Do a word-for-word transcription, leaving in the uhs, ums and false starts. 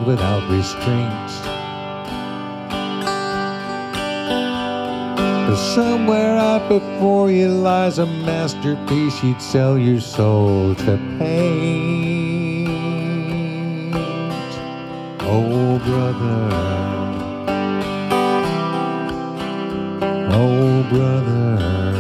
without restraint. But somewhere out before you lies a masterpiece you'd sell your soul to paint. Oh, brother, oh, brother.